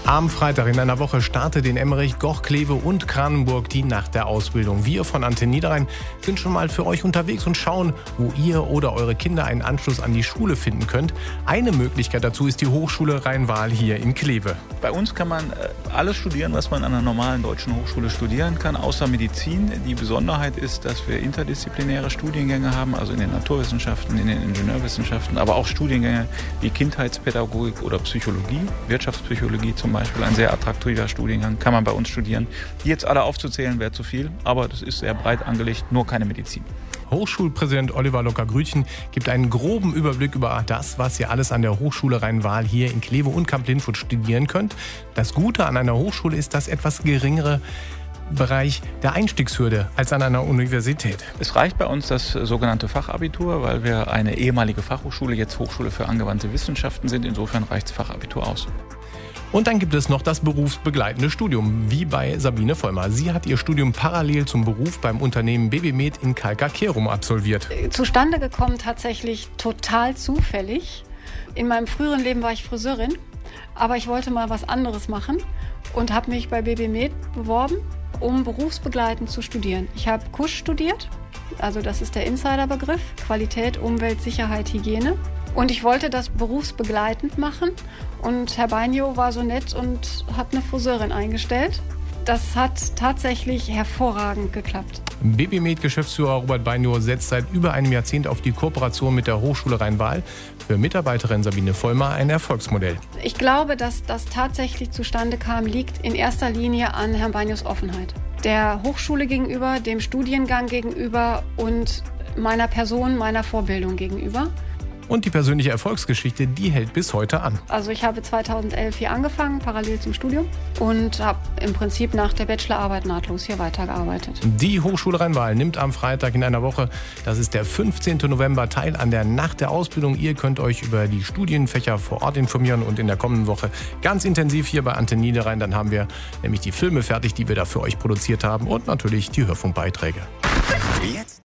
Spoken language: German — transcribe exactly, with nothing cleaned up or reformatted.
Am Freitag in einer Woche startet in Emmerich, Goch, Kleve und Kranenburg die Nacht der Ausbildung. Wir von Antenne Niederrhein sind schon mal für euch unterwegs und schauen, wo ihr oder eure Kinder einen Anschluss an die Schule finden könnt. Eine Möglichkeit dazu ist die Hochschule Rhein-Waal hier in Kleve. Bei uns kann man alles studieren, was man an einer normalen deutschen Hochschule studieren kann, außer Medizin. Die Besonderheit ist, dass wir interdisziplinäre Studiengänge haben, also in den Naturwissenschaften, in den Ingenieurwissenschaften, aber auch Studiengänge wie Kindheitspädagogik oder Psychologie, Wirtschaftspsychologie zum Beispiel, ein sehr attraktiver Studiengang, kann man bei uns studieren. Die jetzt alle aufzuzählen, wäre zu viel, aber das ist sehr breit angelegt, nur keine Medizin. Hochschulpräsident Oliver Locker-Grütchen gibt einen groben Überblick über das, was ihr alles an der Hochschule Rhein-Waal hier in Kleve und Kamp-Lindfurt studieren könnt. Das Gute an einer Hochschule ist das etwas geringere Bereich der Einstiegshürde als an einer Universität. Es reicht bei uns das sogenannte Fachabitur, weil wir eine ehemalige Fachhochschule, jetzt Hochschule für angewandte Wissenschaften sind. Insofern reicht das Fachabitur aus. Und dann gibt es noch das berufsbegleitende Studium, wie bei Sabine Vollmer. Sie hat ihr Studium parallel zum Beruf beim Unternehmen B B Med in Kalkar-Kehrum absolviert. Zustande gekommen tatsächlich total zufällig. In meinem früheren Leben war ich Friseurin, aber ich wollte mal was anderes machen und habe mich bei B B Med beworben, um berufsbegleitend zu studieren. Ich habe K U S H studiert, also das ist der Insiderbegriff, Qualität, Umwelt, Sicherheit, Hygiene. Und ich wollte das berufsbegleitend machen und Herr Beinjo war so nett und hat eine Friseurin eingestellt. Das hat tatsächlich hervorragend geklappt. B B Med-Geschäftsführer Robert Beinjo setzt seit über einem Jahrzehnt auf die Kooperation mit der Hochschule Rhein-Waal. Für Mitarbeiterin Sabine Vollmer ein Erfolgsmodell. Ich glaube, dass das tatsächlich zustande kam, liegt in erster Linie an Herrn Beinjos Offenheit. Der Hochschule gegenüber, dem Studiengang gegenüber und meiner Person, meiner Vorbildung gegenüber. Und die persönliche Erfolgsgeschichte, die hält bis heute an. Also ich habe zweitausendelf hier angefangen, parallel zum Studium, und habe im Prinzip nach der Bachelorarbeit nahtlos hier weitergearbeitet. Die Hochschule Rhein-Waal nimmt am Freitag in einer Woche, das ist der fünfzehnten November, teil an der Nacht der Ausbildung. Ihr könnt euch über die Studienfächer vor Ort informieren und in der kommenden Woche ganz intensiv hier bei Antenne Niederrhein. Dann haben wir nämlich die Filme fertig, die wir da für euch produziert haben und natürlich die Hörfunkbeiträge. Jetzt